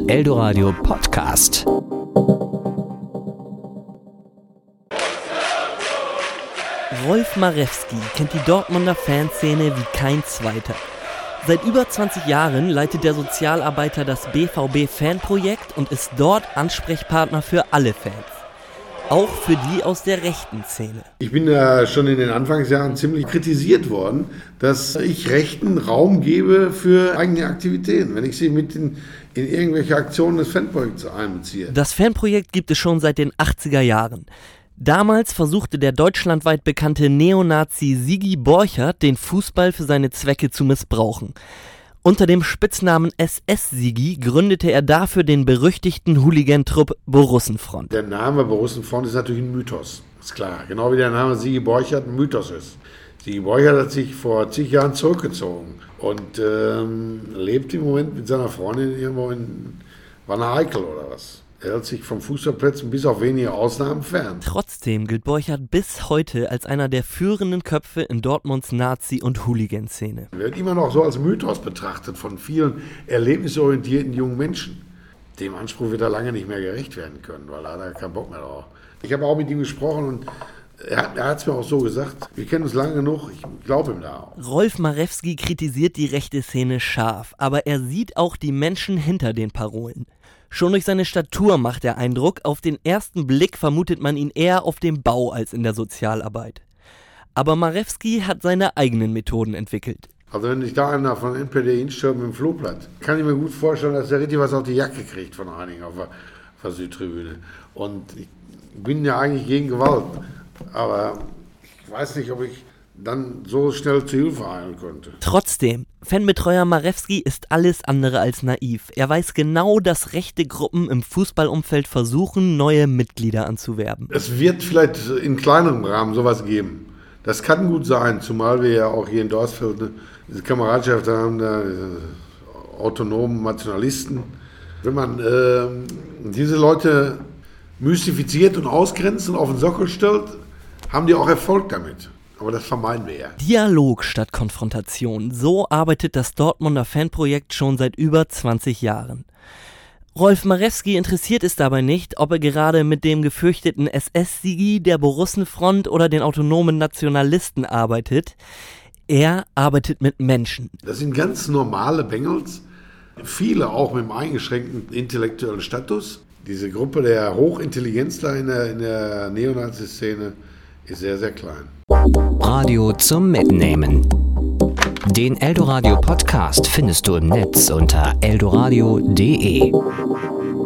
Eldoradio Podcast. Rolf Marewski kennt die Dortmunder Fanszene wie kein zweiter. Seit über 20 Jahren leitet der Sozialarbeiter das BVB-Fanprojekt und ist dort Ansprechpartner für alle Fans. Auch für die aus der rechten Szene. Ich bin ja schon in den Anfangsjahren ziemlich kritisiert worden, dass ich Rechten Raum gebe für eigene Aktivitäten, wenn ich sie mit in irgendwelche Aktionen des Fanprojekts einbeziehe. Das Fanprojekt gibt es schon seit den 80er Jahren. Damals versuchte der deutschlandweit bekannte Neonazi Sigi Borchert, den Fußball für seine Zwecke zu missbrauchen. Unter dem Spitznamen SS-Sigi gründete er dafür den berüchtigten Hooligan-Trupp Borussenfront. Der Name Borussenfront ist natürlich ein Mythos, ist klar. Genau wie der Name Sigi Borchert ein Mythos ist. Sigi Borchert hat sich vor zig Jahren zurückgezogen und lebt im Moment mit seiner Freundin irgendwo in Wanne-Eickel oder was. Er hält sich vom Fußballplätzen bis auf wenige Ausnahmen fern. Trotzdem gilt Borchert bis heute als einer der führenden Köpfe in Dortmunds Nazi- und Hooligan-Szene. Er wird immer noch so als Mythos betrachtet von vielen erlebnisorientierten jungen Menschen. Dem Anspruch wird er lange nicht mehr gerecht werden können, weil er hat keinen Bock mehr drauf. Ich habe auch mit ihm gesprochen und er hat es mir auch so gesagt. Wir kennen uns lange genug, ich glaube ihm da auch. Rolf Marewski kritisiert die rechte Szene scharf, aber er sieht auch die Menschen hinter den Parolen. Schon durch seine Statur macht er Eindruck, auf den ersten Blick vermutet man ihn eher auf dem Bau als in der Sozialarbeit. Aber Marewski hat seine eigenen Methoden entwickelt. Also wenn sich da einer von NPD hinstellt mit dem Flohblatt, kann ich mir gut vorstellen, dass der richtig was auf die Jacke kriegt von einigen auf der Südtribüne. Und ich bin ja eigentlich gegen Gewalt, aber ich weiß nicht, ob ich dann so schnell zu Hilfe eilen konnte. Trotzdem, Fanbetreuer Marewski ist alles andere als naiv. Er weiß genau, dass rechte Gruppen im Fußballumfeld versuchen, neue Mitglieder anzuwerben. Es wird vielleicht in kleinerem Rahmen sowas geben. Das kann gut sein, zumal wir ja auch hier in Dorsfeld diese Kameradschaft haben, diese autonomen Nationalisten. Wenn man diese Leute mystifiziert und ausgrenzt und auf den Sockel stellt, haben die auch Erfolg damit. Aber das vermeiden wir ja. Dialog statt Konfrontation. So arbeitet das Dortmunder Fanprojekt schon seit über 20 Jahren. Rolf Marewski interessiert es dabei nicht, ob er gerade mit dem gefürchteten SS-Sigi, der Borussenfront oder den autonomen Nationalisten arbeitet. Er arbeitet mit Menschen. Das sind ganz normale Bengels, viele auch mit einem eingeschränkten intellektuellen Status. Diese Gruppe der Hochintelligenzler in der Neonazi-Szene ist sehr, sehr klein. Radio zum Mitnehmen. Den Eldoradio Podcast findest du im Netz unter eldoradio.de.